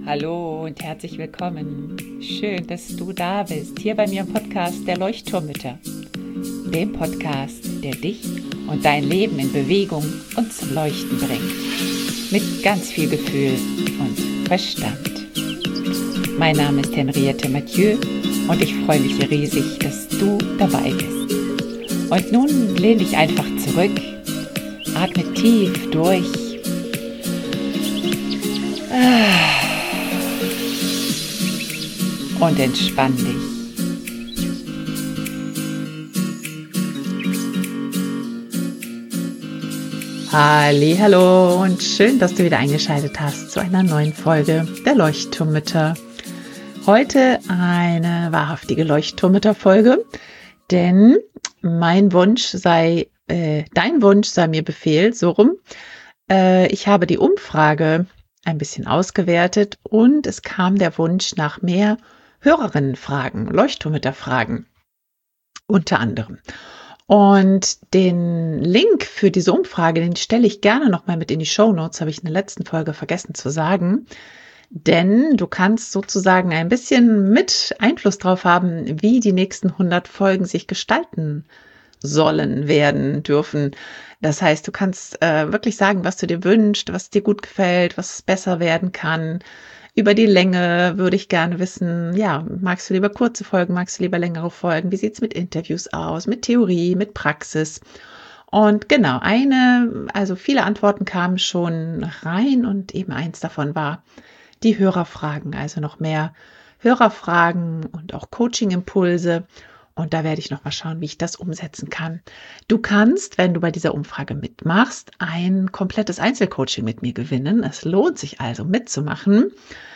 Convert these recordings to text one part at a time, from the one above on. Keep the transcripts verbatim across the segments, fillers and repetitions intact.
Hallo und herzlich willkommen. Schön, dass du da bist, hier bei mir im Podcast der Leuchtturmmütter. Dem Podcast, der dich und dein Leben in Bewegung und zum Leuchten bringt. Mit ganz viel Gefühl und Verstand. Mein Name ist Henriette Mathieu und ich freue mich riesig, dass du dabei bist. Und nun lehn dich einfach zurück, atme tief durch. Und entspann dich. Hallihallo und schön, dass du wieder eingeschaltet hast zu einer neuen Folge der Leuchtturmmütter. Heute eine wahrhaftige Leuchtturmmütter-Folge, denn mein Wunsch sei, äh, dein Wunsch sei mir Befehl, so rum. Äh, ich habe die Umfrage ein bisschen ausgewertet und es kam der Wunsch nach mehr Hörerinnenfragen, Leuchtturmmütterfragen unter anderem. Und den Link für diese Umfrage, den stelle ich gerne nochmal mit in die Shownotes, habe ich in der letzten Folge vergessen zu sagen. Denn du kannst sozusagen ein bisschen mit Einfluss drauf haben, wie die nächsten hundert Folgen sich gestalten sollen, werden, dürfen. Das heißt, du kannst äh, wirklich sagen, was du dir wünschst, was dir gut gefällt, was besser werden kann. Über die Länge würde ich gerne wissen, ja, magst du lieber kurze Folgen, magst du lieber längere Folgen? Wie sieht's mit Interviews aus, mit Theorie, mit Praxis? Und genau, eine, also viele Antworten kamen schon rein und eben eins davon war die Hörerfragen, also noch mehr Hörerfragen und auch Coaching-Impulse. Und da werde ich noch mal schauen, wie ich das umsetzen kann. Du kannst, wenn du bei dieser Umfrage mitmachst, ein komplettes Einzelcoaching mit mir gewinnen. Es lohnt sich also mitzumachen.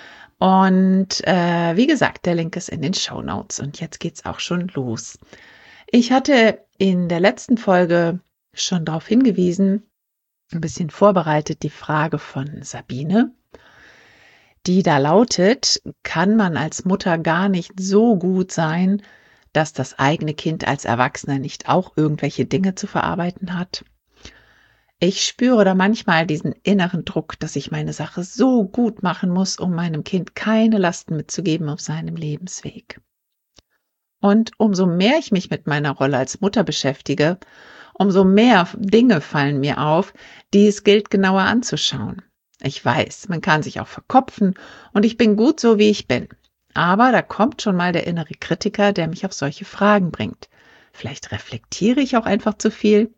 Und äh, wie gesagt, der Link ist in den Shownotes. Und jetzt geht's auch schon los. Ich hatte in der letzten Folge schon darauf hingewiesen, ein bisschen vorbereitet, die Frage von Sabine, die da lautet: Kann man als Mutter gar nicht so gut sein, dass das eigene Kind als Erwachsener nicht auch irgendwelche Dinge zu verarbeiten hat? Ich spüre da manchmal diesen inneren Druck, dass ich meine Sache so gut machen muss, um meinem Kind keine Lasten mitzugeben auf seinem Lebensweg. Und umso mehr ich mich mit meiner Rolle als Mutter beschäftige, umso mehr Dinge fallen mir auf, die es gilt genauer anzuschauen. Ich weiß, man kann sich auch verkopfen und ich bin gut so, wie ich bin. Aber da kommt schon mal der innere Kritiker, der mich auf solche Fragen bringt. Vielleicht reflektiere ich auch einfach zu viel.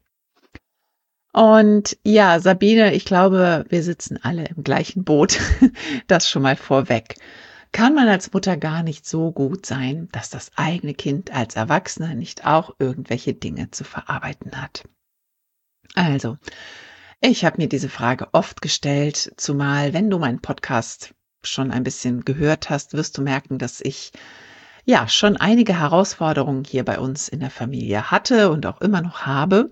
Und ja, Sabine, ich glaube, wir sitzen alle im gleichen Boot. Das schon mal vorweg. Kann man als Mutter gar nicht so gut sein, dass das eigene Kind als Erwachsener nicht auch irgendwelche Dinge zu verarbeiten hat? Also, ich habe mir diese Frage oft gestellt, zumal wenn du meinen Podcast schon ein bisschen gehört hast, wirst du merken, dass ich ja schon einige Herausforderungen hier bei uns in der Familie hatte und auch immer noch habe.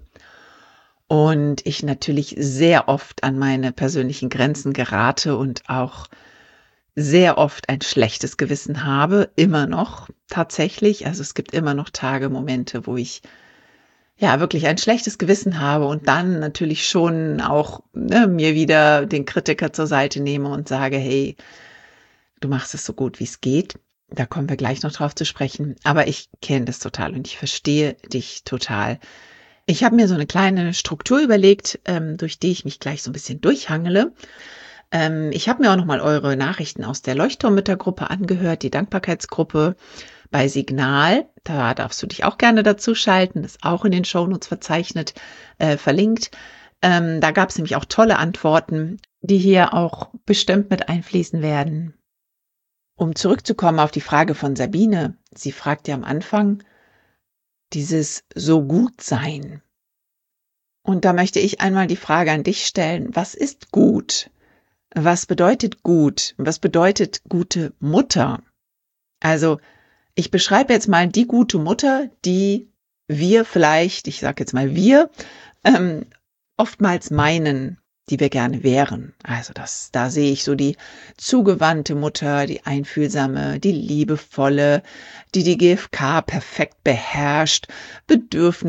Und ich natürlich sehr oft an meine persönlichen Grenzen gerate und auch sehr oft ein schlechtes Gewissen habe, immer noch tatsächlich. Also es gibt immer noch Tage, Momente, wo ich ja wirklich ein schlechtes Gewissen habe und dann natürlich schon auch ne, mir wieder den Kritiker zur Seite nehme und sage, hey, du machst es so gut, wie es geht. Da kommen wir gleich noch drauf zu sprechen. Aber ich kenne das total und ich verstehe dich total. Ich habe mir so eine kleine Struktur überlegt, ähm, durch die ich mich gleich so ein bisschen durchhangele. Ähm, ich habe mir auch nochmal eure Nachrichten aus der Leuchtturmmüttergruppe angehört, die Dankbarkeitsgruppe bei Signal. Da darfst du dich auch gerne dazu schalten, ist auch in den Shownotes verzeichnet, äh, verlinkt. Ähm, da gab es nämlich auch tolle Antworten, die hier auch bestimmt mit einfließen werden. Um zurückzukommen auf die Frage von Sabine, sie fragt ja am Anfang, dieses so gut sein. Und da möchte ich einmal die Frage an dich stellen, was ist gut? Was bedeutet gut? Was bedeutet gute Mutter? Also ich beschreibe jetzt mal die gute Mutter, die wir vielleicht, ich sage jetzt mal wir, ähm, oftmals meinen, die wir gerne wären. Also das, da sehe ich so die zugewandte Mutter, die einfühlsame, die liebevolle, die die G F K perfekt beherrscht,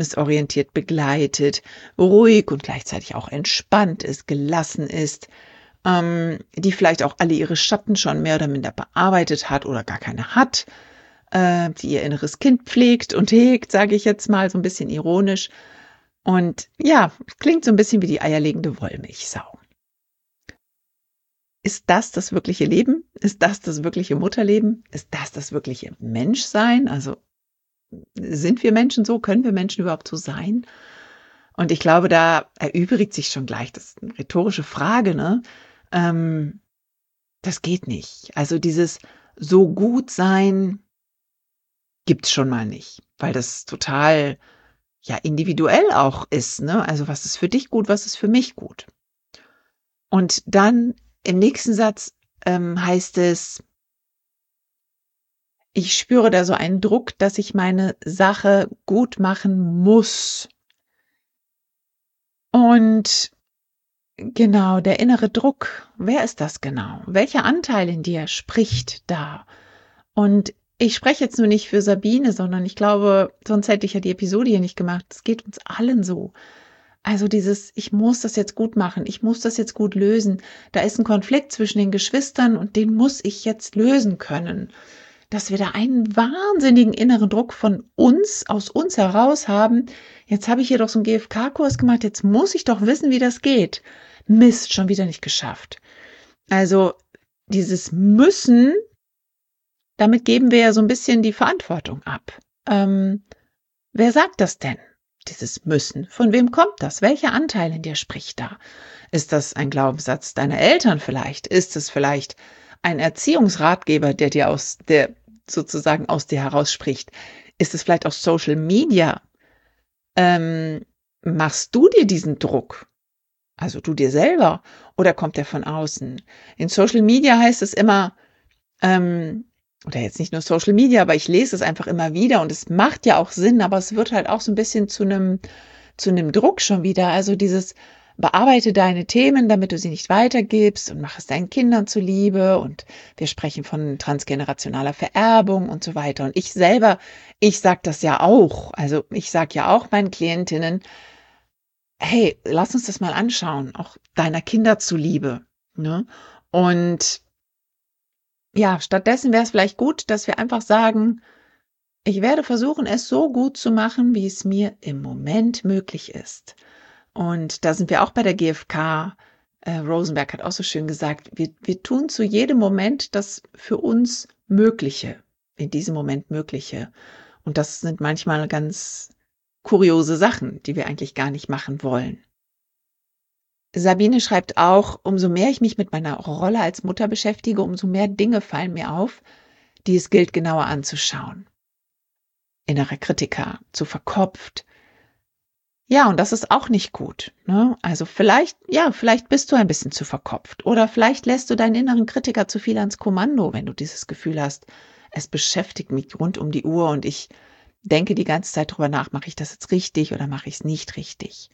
bedürfnisorientiert begleitet, ruhig und gleichzeitig auch entspannt ist, gelassen ist ähm, die vielleicht auch alle ihre Schatten schon mehr oder minder bearbeitet hat oder gar keine hat, äh, die ihr inneres Kind pflegt und hegt, sage ich jetzt mal so ein bisschen ironisch. Und ja, klingt so ein bisschen wie die eierlegende Wollmilchsau. Ist das das wirkliche Leben? Ist das das wirkliche Mutterleben? Ist das das wirkliche Menschsein? Also sind wir Menschen so? Können wir Menschen überhaupt so sein? Und ich glaube, da erübrigt sich schon gleich, das ist eine rhetorische Frage, ne? Ähm, das geht nicht. Also dieses so gut sein gibt's schon mal nicht, weil das total ja individuell auch ist, ne? Also was ist für dich gut, was ist für mich gut? Und dann im nächsten Satz ähm, heißt es, ich spüre da so einen Druck, dass ich meine Sache gut machen muss. Und genau, der innere Druck, wer ist das genau? Welcher Anteil in dir spricht da? Und ich spreche jetzt nur nicht für Sabine, sondern ich glaube, sonst hätte ich ja die Episode hier nicht gemacht. Es geht uns allen so. Also dieses, ich muss das jetzt gut machen, ich muss das jetzt gut lösen. Da ist ein Konflikt zwischen den Geschwistern und den muss ich jetzt lösen können. Dass wir da einen wahnsinnigen inneren Druck von uns, aus uns heraus haben. Jetzt habe ich hier doch so einen G F K-Kurs gemacht, jetzt muss ich doch wissen, wie das geht. Mist, schon wieder nicht geschafft. Also dieses Müssen, damit geben wir ja so ein bisschen die Verantwortung ab. Ähm, wer sagt das denn? Dieses Müssen. Von wem kommt das? Welcher Anteil in dir spricht da? Ist das ein Glaubenssatz deiner Eltern vielleicht? Ist es vielleicht ein Erziehungsratgeber, der dir aus der sozusagen aus dir heraus spricht? Ist es vielleicht auch Social Media? Ähm, machst du dir diesen Druck? Also du dir selber? Oder kommt der von außen? In Social Media heißt es immer, ähm, oder jetzt nicht nur Social Media, aber ich lese es einfach immer wieder und es macht ja auch Sinn, aber es wird halt auch so ein bisschen zu einem, zu einem Druck schon wieder. Also dieses, bearbeite deine Themen, damit du sie nicht weitergibst und mach es deinen Kindern zuliebe und wir sprechen von transgenerationaler Vererbung und so weiter. Und ich selber, ich sag das ja auch. Also ich sag ja auch meinen Klientinnen, hey, lass uns das mal anschauen, auch deiner Kinder zuliebe, ne? Und ja, stattdessen wäre es vielleicht gut, dass wir einfach sagen, ich werde versuchen, es so gut zu machen, wie es mir im Moment möglich ist. Und da sind wir auch bei der G F K. Äh, Rosenberg hat auch so schön gesagt, wir, wir tun zu jedem Moment das für uns Mögliche, in diesem Moment Mögliche. Und das sind manchmal ganz kuriose Sachen, die wir eigentlich gar nicht machen wollen. Sabine schreibt auch, umso mehr ich mich mit meiner Rolle als Mutter beschäftige, umso mehr Dinge fallen mir auf, die es gilt genauer anzuschauen. Innerer Kritiker, zu verkopft. Ja, und das ist auch nicht gut, ne? Also vielleicht, ja, vielleicht bist du ein bisschen zu verkopft oder vielleicht lässt du deinen inneren Kritiker zu viel ans Kommando, wenn du dieses Gefühl hast, es beschäftigt mich rund um die Uhr und ich denke die ganze Zeit drüber nach, mache ich das jetzt richtig oder mache ich es nicht richtig?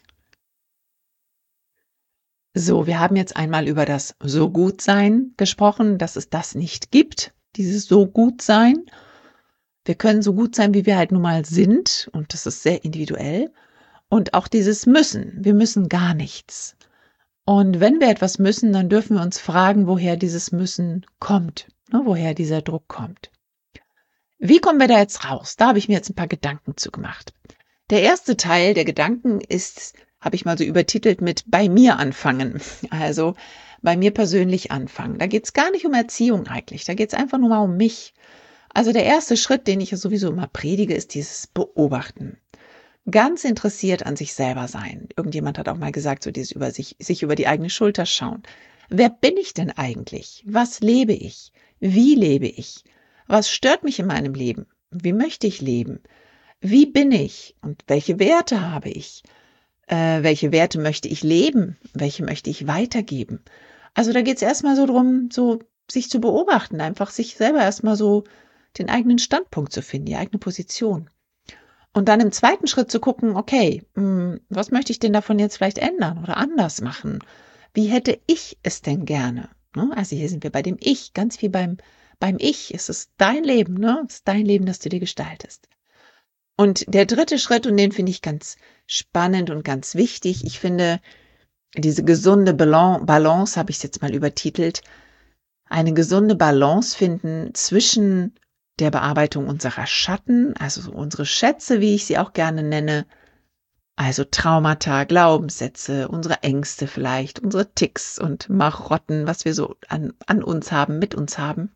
So, wir haben jetzt einmal über das So-Gut-Sein gesprochen, dass es das nicht gibt, dieses So-Gut-Sein. Wir können so gut sein, wie wir halt nun mal sind und das ist sehr individuell. Und auch dieses Müssen. Wir müssen gar nichts. Und wenn wir etwas müssen, dann dürfen wir uns fragen, woher dieses Müssen kommt, ne, woher dieser Druck kommt. Wie kommen wir da jetzt raus? Da habe ich mir jetzt ein paar Gedanken zu gemacht. Der erste Teil der Gedanken ist, habe ich mal so übertitelt mit bei mir anfangen. Also bei mir persönlich anfangen. Da geht es gar nicht um Erziehung eigentlich. Da geht es einfach nur mal um mich. Also der erste Schritt, den ich ja sowieso immer predige, ist dieses Beobachten. Ganz interessiert an sich selber sein. Irgendjemand hat auch mal gesagt, so dieses über sich, sich über die eigene Schulter schauen. Wer bin ich denn eigentlich? Was lebe ich? Wie lebe ich? Was stört mich in meinem Leben? Wie möchte ich leben? Wie bin ich? Und welche Werte habe ich? Äh, welche Werte möchte ich leben? Welche möchte ich weitergeben? Also da geht es erstmal so drum, so sich zu beobachten, einfach sich selber erstmal so den eigenen Standpunkt zu finden, die eigene Position. Und dann im zweiten Schritt zu gucken, okay, mh, was möchte ich denn davon jetzt vielleicht ändern oder anders machen? Wie hätte ich es denn gerne? Ne? Also hier sind wir bei dem Ich, ganz wie beim, beim Ich. Es ist dein Leben, ne? Es ist dein Leben, das du dir gestaltest. Und der dritte Schritt, und den finde ich ganz spannend und ganz wichtig, ich finde, diese gesunde Balan- Balance, habe ich es jetzt mal übertitelt, eine gesunde Balance finden zwischen der Bearbeitung unserer Schatten, also so unsere Schätze, wie ich sie auch gerne nenne, also Traumata, Glaubenssätze, unsere Ängste vielleicht, unsere Ticks und Marotten, was wir so an, an uns haben, mit uns haben.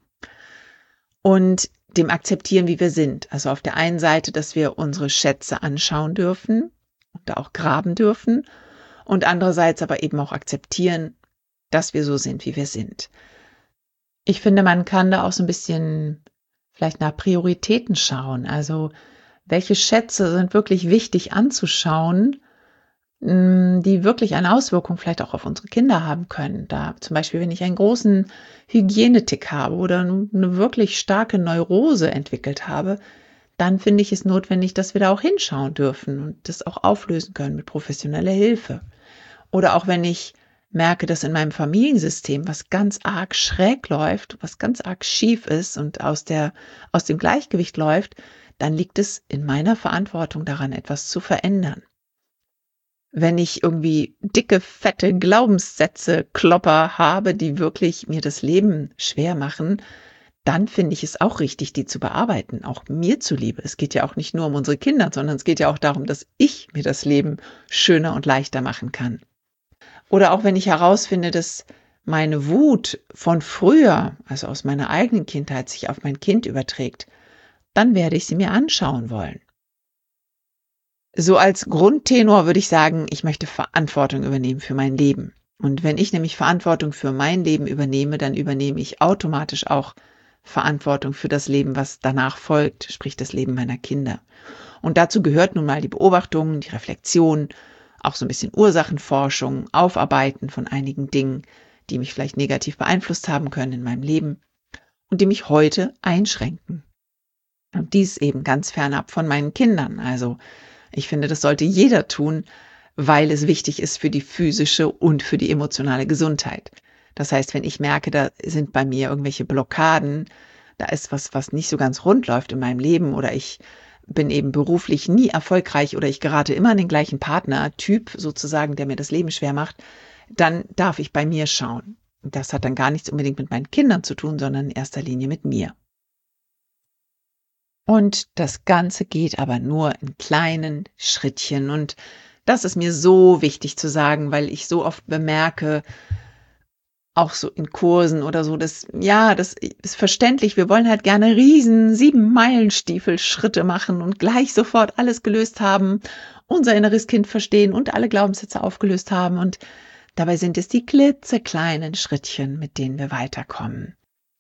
Und dem akzeptieren, wie wir sind. Also auf der einen Seite, dass wir unsere Schätze anschauen dürfen und da auch graben dürfen. Und andererseits aber eben auch akzeptieren, dass wir so sind, wie wir sind. Ich finde, man kann da auch so ein bisschen vielleicht nach Prioritäten schauen. Also welche Schätze sind wirklich wichtig anzuschauen, die wirklich eine Auswirkung vielleicht auch auf unsere Kinder haben können. Da zum Beispiel, wenn ich einen großen Hygienetick habe oder eine wirklich starke Neurose entwickelt habe, dann finde ich es notwendig, dass wir da auch hinschauen dürfen und das auch auflösen können mit professioneller Hilfe. Oder auch wenn ich merke, dass in meinem Familiensystem was ganz arg schräg läuft, was ganz arg schief ist und aus der, aus dem Gleichgewicht läuft, dann liegt es in meiner Verantwortung daran, etwas zu verändern. Wenn ich irgendwie dicke, fette Glaubenssätze, Klopper habe, die wirklich mir das Leben schwer machen, dann finde ich es auch richtig, die zu bearbeiten, auch mir zuliebe. Es geht ja auch nicht nur um unsere Kinder, sondern es geht ja auch darum, dass ich mir das Leben schöner und leichter machen kann. Oder auch wenn ich herausfinde, dass meine Wut von früher, also aus meiner eigenen Kindheit, sich auf mein Kind überträgt, dann werde ich sie mir anschauen wollen. So als Grundtenor würde ich sagen, ich möchte Verantwortung übernehmen für mein Leben. Und wenn ich nämlich Verantwortung für mein Leben übernehme, dann übernehme ich automatisch auch Verantwortung für das Leben, was danach folgt, sprich das Leben meiner Kinder. Und dazu gehört nun mal die Beobachtung, die Reflexion, auch so ein bisschen Ursachenforschung, Aufarbeiten von einigen Dingen, die mich vielleicht negativ beeinflusst haben können in meinem Leben und die mich heute einschränken. Und dies eben ganz fernab von meinen Kindern. Also ich finde, das sollte jeder tun, weil es wichtig ist für die physische und für die emotionale Gesundheit. Das heißt, wenn ich merke, da sind bei mir irgendwelche Blockaden, da ist was, was nicht so ganz rund läuft in meinem Leben oder ich bin eben beruflich nie erfolgreich oder ich gerate immer an den gleichen Partnertyp sozusagen, der mir das Leben schwer macht, dann darf ich bei mir schauen. Das hat dann gar nichts unbedingt mit meinen Kindern zu tun, sondern in erster Linie mit mir. Und das Ganze geht aber nur in kleinen Schrittchen. Und das ist mir so wichtig zu sagen, weil ich so oft bemerke, auch so in Kursen oder so, dass, ja, das ist verständlich. Wir wollen halt gerne riesen sieben Meilenstiefel Schritte machen und gleich sofort alles gelöst haben, unser inneres Kind verstehen und alle Glaubenssätze aufgelöst haben. Und dabei sind es die klitzekleinen Schrittchen, mit denen wir weiterkommen.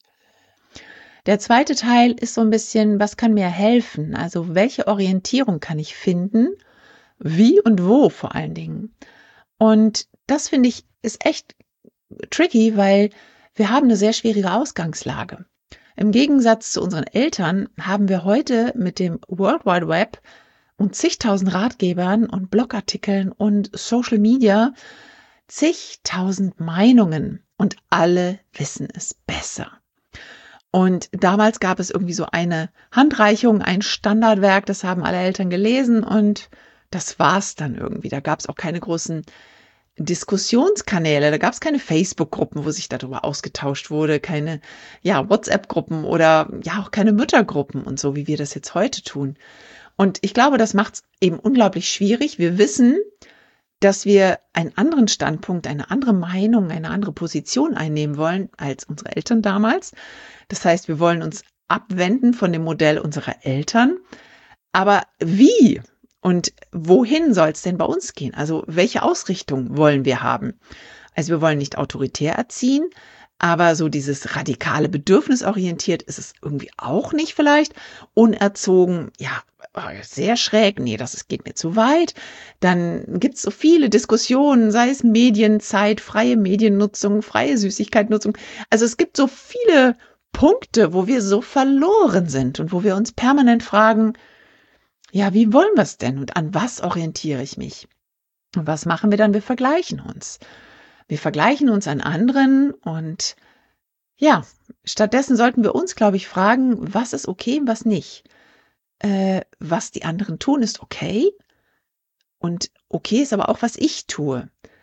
Der zweite Teil ist so ein bisschen, was kann mir helfen? Also welche Orientierung kann ich finden? Wie und wo vor allen Dingen? Und das finde ich ist echt tricky, weil wir haben eine sehr schwierige Ausgangslage. Im Gegensatz zu unseren Eltern haben wir heute mit dem World Wide Web und zigtausend Ratgebern und Blogartikeln und Social Media zigtausend Meinungen und alle wissen es besser. Und damals gab es irgendwie so eine Handreichung, ein Standardwerk, das haben alle Eltern gelesen und das war's dann irgendwie. Da gab es auch keine großen Diskussionskanäle, da gab es keine Facebook-Gruppen, wo sich darüber ausgetauscht wurde, keine ja, WhatsApp-Gruppen oder ja auch keine Müttergruppen und so, wie wir das jetzt heute tun. Und ich glaube, das macht es eben unglaublich schwierig. Wir wissen, dass wir einen anderen Standpunkt, eine andere Meinung, eine andere Position einnehmen wollen als unsere Eltern damals. Das heißt, wir wollen uns abwenden von dem Modell unserer Eltern. Aber wie und wohin soll es denn bei uns gehen? Also welche Ausrichtung wollen wir haben? Also wir wollen nicht autoritär erziehen, aber so dieses radikale Bedürfnisorientiert ist es irgendwie auch nicht vielleicht. Unerzogen, ja, sehr schräg, nee, das geht mir zu weit. Dann gibt es so viele Diskussionen, sei es Medienzeit, freie Mediennutzung, freie Süßigkeitsnutzung. Also es gibt so viele Punkte, wo wir so verloren sind und wo wir uns permanent fragen, ja, wie wollen wir es denn und an was orientiere ich mich? Und was machen wir dann? Wir vergleichen uns. Wir vergleichen uns an anderen und ja, stattdessen sollten wir uns, glaube ich, fragen, was ist okay und was nicht. Äh, was die anderen tun, ist okay und okay ist aber auch, was ich tue.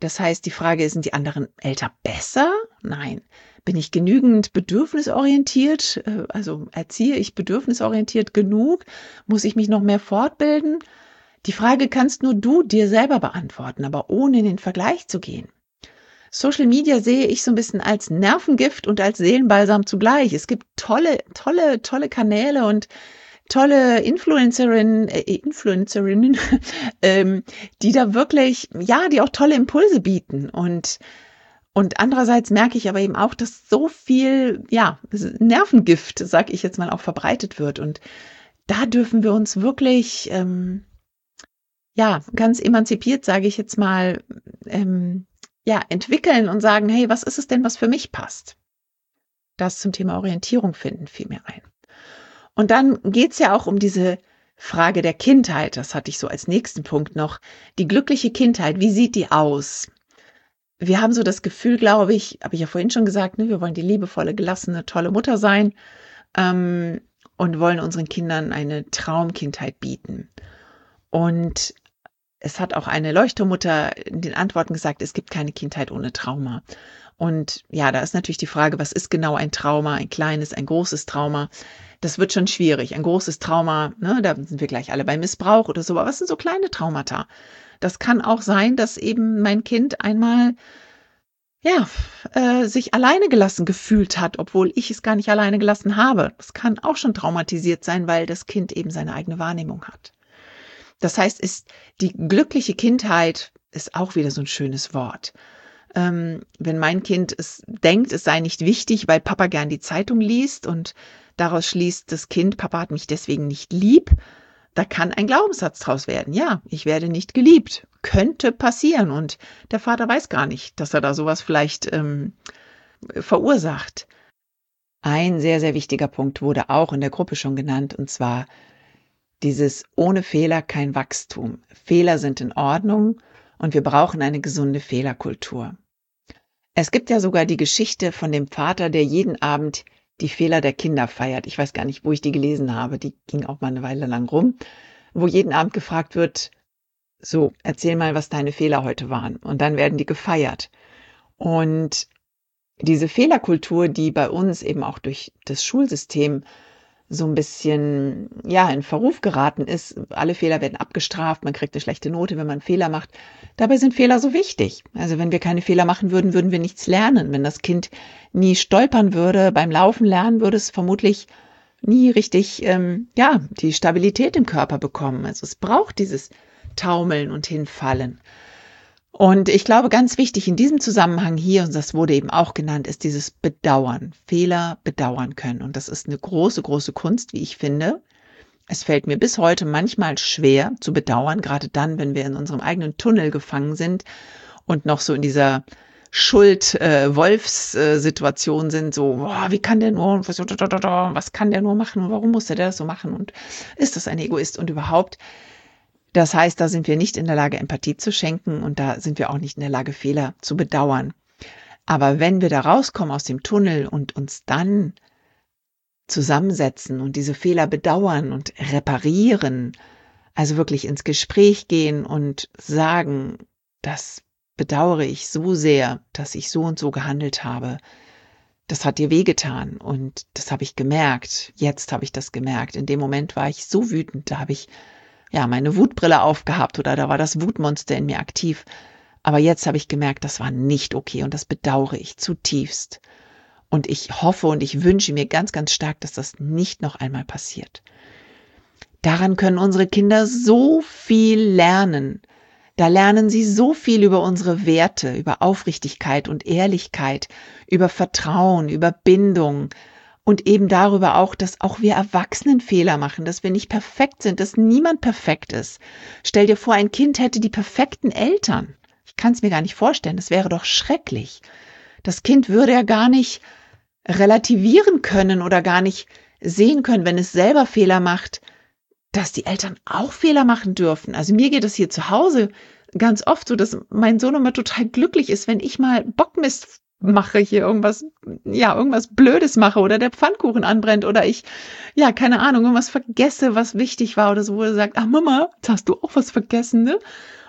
Das heißt, die Frage ist, sind die anderen Eltern besser? Nein. Bin ich genügend bedürfnisorientiert? Äh, Also erziehe ich bedürfnisorientiert genug? Muss ich mich noch mehr fortbilden? Die Frage kannst nur du dir selber beantworten, aber ohne in den Vergleich zu gehen. Social Media sehe ich so ein bisschen als Nervengift und als Seelenbalsam zugleich. Es gibt tolle, tolle, tolle Kanäle und tolle Influencerinnen, äh, Influencerinnen, ähm, die da wirklich, ja, die auch tolle Impulse bieten. Und, und andererseits merke ich aber eben auch, dass so viel, ja, Nervengift, sag ich jetzt mal, auch verbreitet wird. Und da dürfen wir uns wirklich, ähm, ja, ganz emanzipiert, sage ich jetzt mal, ähm, ja, entwickeln und sagen, hey, was ist es denn, was für mich passt? Das zum Thema Orientierung finden fiel mir ein. Und dann geht's ja auch um diese Frage der Kindheit. Das hatte ich so als nächsten Punkt noch. Die glückliche Kindheit, wie sieht die aus? Wir haben so das Gefühl, glaube ich, habe ich ja vorhin schon gesagt, ne, wir wollen die liebevolle, gelassene, tolle Mutter sein ähm, und wollen unseren Kindern eine Traumkindheit bieten. Und es hat auch eine Leuchtturmmutter in den Antworten gesagt, es gibt keine Kindheit ohne Trauma. Und ja, da ist natürlich die Frage, was ist genau ein Trauma, ein kleines, ein großes Trauma? Das wird schon schwierig. Ein großes Trauma, ne, da sind wir gleich alle bei Missbrauch oder so, aber was sind so kleine Traumata? Das kann auch sein, dass eben mein Kind einmal ja, äh, sich alleine gelassen gefühlt hat, obwohl ich es gar nicht alleine gelassen habe. Das kann auch schon traumatisiert sein, weil das Kind eben seine eigene Wahrnehmung hat. Das heißt, ist die glückliche Kindheit ist auch wieder so ein schönes Wort. Ähm, wenn mein Kind es denkt, es sei nicht wichtig, weil Papa gern die Zeitung liest und daraus schließt das Kind, Papa hat mich deswegen nicht lieb, da kann ein Glaubenssatz draus werden. Ja, ich werde nicht geliebt. Könnte passieren und der Vater weiß gar nicht, dass er da sowas vielleicht ähm, verursacht. Ein sehr, sehr wichtiger Punkt wurde auch in der Gruppe schon genannt, und zwar dieses ohne Fehler kein Wachstum. Fehler sind in Ordnung und wir brauchen eine gesunde Fehlerkultur. Es gibt ja sogar die Geschichte von dem Vater, der jeden Abend die Fehler der Kinder feiert. Ich weiß gar nicht, wo ich die gelesen habe. Die ging auch mal eine Weile lang rum, wo jeden Abend gefragt wird, so, erzähl mal, was deine Fehler heute waren. Und dann werden die gefeiert. Und diese Fehlerkultur, die bei uns eben auch durch das Schulsystem so ein bisschen, ja, in Verruf geraten ist. Alle Fehler werden abgestraft, man kriegt eine schlechte Note, wenn man Fehler macht. Dabei sind Fehler so wichtig. Also wenn wir keine Fehler machen würden, würden wir nichts lernen. Wenn das Kind nie stolpern würde, beim Laufen lernen, würde es vermutlich nie richtig, ähm, ja, die Stabilität im Körper bekommen. Also es braucht dieses Taumeln und Hinfallen. Und ich glaube, ganz wichtig in diesem Zusammenhang hier, und das wurde eben auch genannt, ist dieses Bedauern, Fehler bedauern können. Und das ist eine große, große Kunst, wie ich finde. Es fällt mir bis heute manchmal schwer zu bedauern, gerade dann, wenn wir in unserem eigenen Tunnel gefangen sind und noch so in dieser Schuld-Wolfs-Situation sind, so, boah, wie kann der nur, was, was kann der nur machen und warum muss der das so machen und ist das ein Egoist und überhaupt. Das heißt, da sind wir nicht in der Lage, Empathie zu schenken und da sind wir auch nicht in der Lage, Fehler zu bedauern. Aber wenn wir da rauskommen aus dem Tunnel und uns dann zusammensetzen und diese Fehler bedauern und reparieren, also wirklich ins Gespräch gehen und sagen, das bedauere ich so sehr, dass ich so und so gehandelt habe. Das hat dir wehgetan und das habe ich gemerkt. Jetzt habe ich das gemerkt. In dem Moment war ich so wütend, da habe ich ja, meine Wutbrille aufgehabt oder da war das Wutmonster in mir aktiv. Aber jetzt habe ich gemerkt, das war nicht okay und das bedauere ich zutiefst. Und ich hoffe und ich wünsche mir ganz, ganz stark, dass das nicht noch einmal passiert. Daran können unsere Kinder so viel lernen. Da lernen sie so viel über unsere Werte, über Aufrichtigkeit und Ehrlichkeit, über Vertrauen, über Bindung. Und eben darüber auch, dass auch wir Erwachsenen Fehler machen, dass wir nicht perfekt sind, dass niemand perfekt ist. Stell dir vor, ein Kind hätte die perfekten Eltern. Ich kann es mir gar nicht vorstellen, das wäre doch schrecklich. Das Kind würde ja gar nicht relativieren können oder gar nicht sehen können, wenn es selber Fehler macht, dass die Eltern auch Fehler machen dürfen. Also mir geht es hier zu Hause ganz oft so, dass mein Sohn immer total glücklich ist, wenn ich mal Bockmist mache, hier irgendwas, ja, irgendwas Blödes mache oder der Pfannkuchen anbrennt oder ich, ja, keine Ahnung, irgendwas vergesse, was wichtig war oder so, wo er sagt, ach Mama, jetzt hast du auch was vergessen, ne?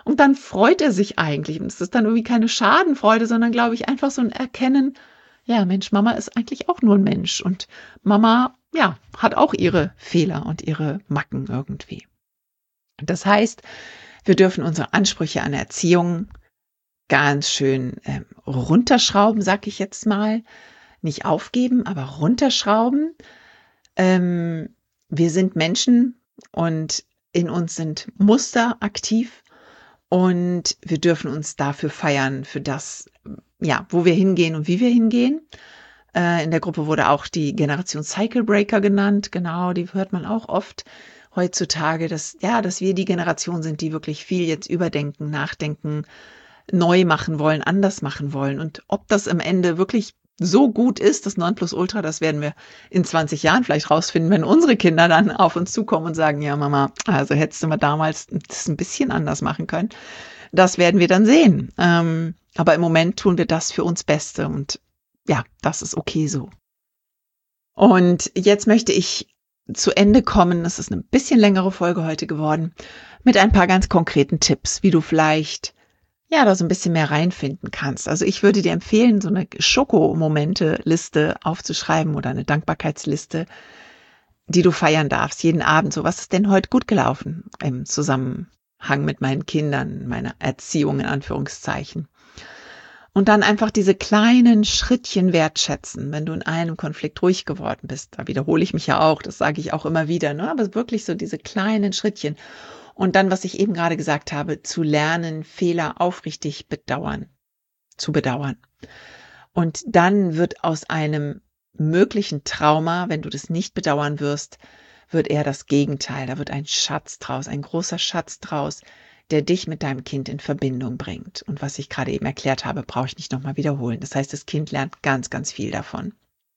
Und dann freut er sich eigentlich. Und es ist dann irgendwie keine Schadenfreude, sondern, glaube ich, einfach so ein Erkennen, ja, Mensch, Mama ist eigentlich auch nur ein Mensch. Und Mama, ja, hat auch ihre Fehler und ihre Macken irgendwie. Das heißt, wir dürfen unsere Ansprüche an Erziehung ganz schön ähm, runterschrauben, sag ich jetzt mal. Nicht aufgeben, aber runterschrauben. Ähm, wir sind Menschen und in uns sind Muster aktiv und wir dürfen uns dafür feiern, für das, ja, wo wir hingehen und wie wir hingehen. Äh, in der Gruppe wurde auch die Generation Cycle Breaker genannt. Genau, die hört man auch oft heutzutage, dass, ja, dass wir die Generation sind, die wirklich viel jetzt überdenken, nachdenken, neu machen wollen, anders machen wollen. Und ob das am Ende wirklich so gut ist, das Nonplusultra, das werden wir in zwanzig Jahren vielleicht rausfinden, wenn unsere Kinder dann auf uns zukommen und sagen, ja Mama, also hättest du mal damals das ein bisschen anders machen können. Das werden wir dann sehen. Ähm, aber im Moment tun wir das für uns Beste und ja, das ist okay so. Und jetzt möchte ich zu Ende kommen, es ist eine bisschen längere Folge heute geworden, mit ein paar ganz konkreten Tipps, wie du vielleicht ja da so ein bisschen mehr reinfinden kannst. Also ich würde dir empfehlen, so eine Schokomomente-Liste aufzuschreiben oder eine Dankbarkeitsliste, die du feiern darfst, jeden Abend. So, was ist denn heute gut gelaufen im Zusammenhang mit meinen Kindern, meiner Erziehung in Anführungszeichen. Und dann einfach diese kleinen Schrittchen wertschätzen, wenn du in einem Konflikt ruhig geworden bist. Da wiederhole ich mich ja auch, das sage ich auch immer wieder, ne? Aber wirklich so diese kleinen Schrittchen. Und dann, was ich eben gerade gesagt habe, zu lernen, Fehler aufrichtig bedauern, zu bedauern. Und dann wird aus einem möglichen Trauma, wenn du das nicht bedauern wirst, wird eher das Gegenteil. Da wird ein Schatz draus, ein großer Schatz draus, der dich mit deinem Kind in Verbindung bringt. Und was ich gerade eben erklärt habe, brauche ich nicht nochmal wiederholen. Das heißt, das Kind lernt ganz, ganz viel davon.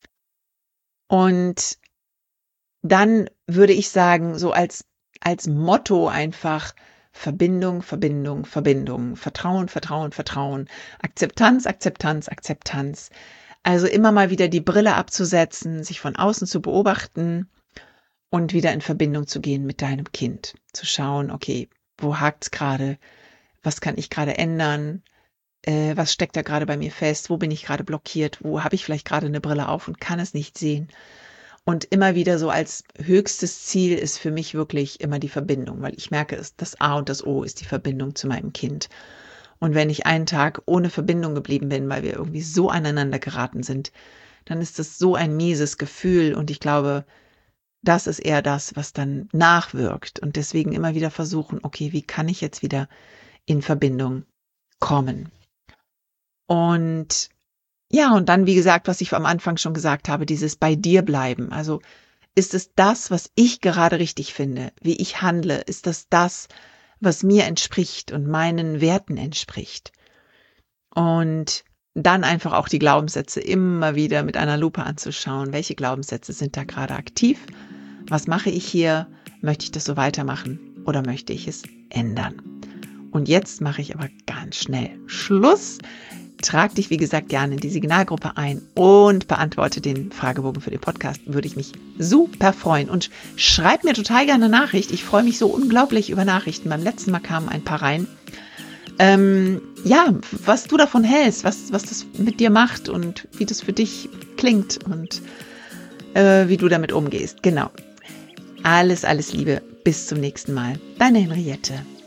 Und dann würde ich sagen, so als, als Motto einfach Verbindung, Verbindung, Verbindung, Vertrauen, Vertrauen, Vertrauen, Akzeptanz, Akzeptanz, Akzeptanz. Also immer mal wieder die Brille abzusetzen, sich von außen zu beobachten und wieder in Verbindung zu gehen mit deinem Kind. Zu schauen, okay, wo hakt's gerade? Was kann ich gerade ändern? Äh, was steckt da gerade bei mir fest? Wo bin ich gerade blockiert? Wo habe ich vielleicht gerade eine Brille auf und kann es nicht sehen? Und immer wieder so als höchstes Ziel ist für mich wirklich immer die Verbindung, weil ich merke, das A und das O ist die Verbindung zu meinem Kind. Und wenn ich einen Tag ohne Verbindung geblieben bin, weil wir irgendwie so aneinander geraten sind, dann ist das so ein mieses Gefühl und ich glaube, das ist eher das, was dann nachwirkt und deswegen immer wieder versuchen, okay, wie kann ich jetzt wieder in Verbindung kommen? Und ja, und dann, wie gesagt, was ich am Anfang schon gesagt habe, dieses bei dir bleiben. Also ist es das, was ich gerade richtig finde, wie ich handle? Ist das das, was mir entspricht und meinen Werten entspricht? Und dann einfach auch die Glaubenssätze immer wieder mit einer Lupe anzuschauen. Welche Glaubenssätze sind da gerade aktiv? Was mache ich hier? Möchte ich das so weitermachen oder möchte ich es ändern? Und jetzt mache ich aber ganz schnell Schluss. Trag dich, wie gesagt, gerne in die Signalgruppe ein und beantworte den Fragebogen für den Podcast. Würde ich mich super freuen. Und schreib mir total gerne eine Nachricht. Ich freue mich so unglaublich über Nachrichten. Beim letzten Mal kamen ein paar rein. Ähm, ja, was du davon hältst, was, was das mit dir macht und wie das für dich klingt und äh, wie du damit umgehst. Genau. Alles, alles Liebe. Bis zum nächsten Mal. Deine Henriette.